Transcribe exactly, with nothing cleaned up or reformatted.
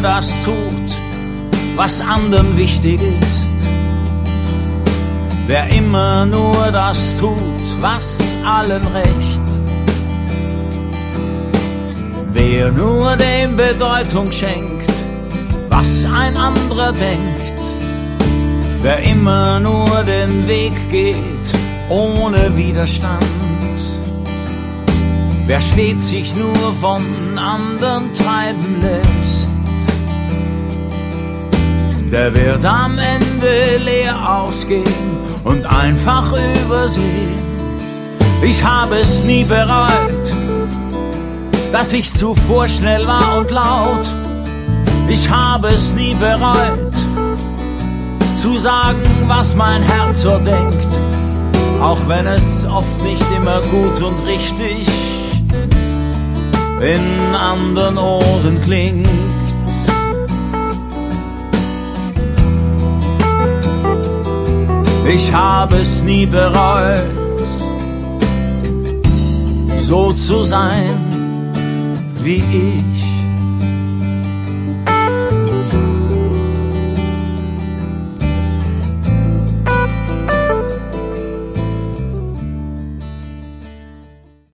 das tut, was anderen wichtig ist. Wer immer nur das tut, was allen recht. Wer nur dem Bedeutung schenkt, was ein anderer denkt. Wer immer nur den Weg geht, ohne Widerstand. Wer stets sich nur von anderen treiben lässt, der wird am Ende leer ausgehen und einfach übersehen. Ich habe es nie bereut, dass ich zu vorschnell war und laut. Ich habe es nie bereut, zu sagen, was mein Herz so denkt, auch wenn es oft nicht immer gut und richtig in anderen Ohren klingt. Ich habe es nie bereut, so zu sein wie ich.